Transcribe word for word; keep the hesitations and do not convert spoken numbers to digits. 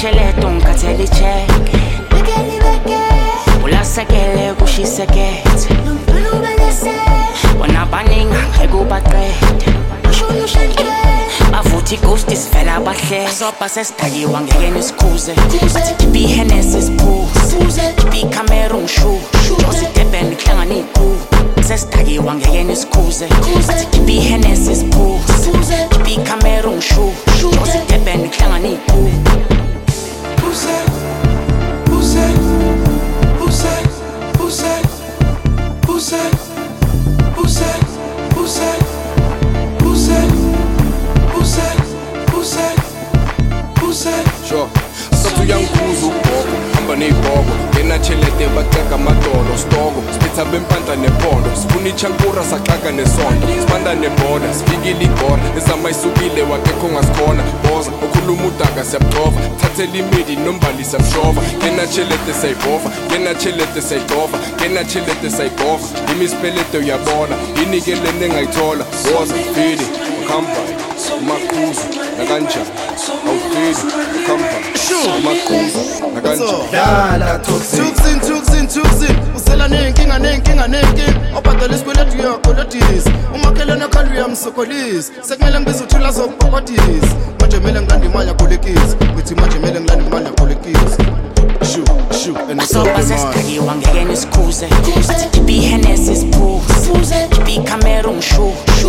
tsheleto ngikhathele icheck bekeni beke ulasekele kushisekethe nomntwana ubelese bona baninga ekubaqede ashona ushente bavuthi ghost isivela abahle soba sesidakiwa ngeke nisikhuze bathi khipha ihenesi siphuze khipha ikhamera ungishu josi deben kuhlangana iqhu sesidakiwa ngeke nisikhuze bathi khipha ihenesi siphuze khipha ikhamera ungishu josi deben kuhlangana iqhu puze puze puze puze puze puze puze puze puze puze puze sure Satu yanguzo ubhoko hamba nezibhoko ngena chelete baceka amadolo stoko sipitha bempanta nepondo sifuna ichankura saxaka nesonto sibanda neboda sifikile igora ezama isukile wakekho ngasikhona boza okhuluma udaka siyabhova thathela imidi nombali siyabshova ngena chelete sayibhova ngena chelete sayidova ngena chelete sayibhova imisipeleto uyabona inikelene engayithola boza fili khamba umakhuzu nakanjani awufili khamba umakhuzu nakanjani dala tuksin tuksin tuksin usela nenkinga nenkinga nenkinga obhadala isikweletu uyakolotisa umakhelwane akhali uyamsokolisa sekumele ngizothula zokubhokotisa manje mele ngilanda imali yakolekisa uthi manje mele ngilanda imali yakolekisa shu shu basoba sesidakiwa ngeke nisikhuze bathi khipha ihenesi siphuze khipha ikhamera ungishu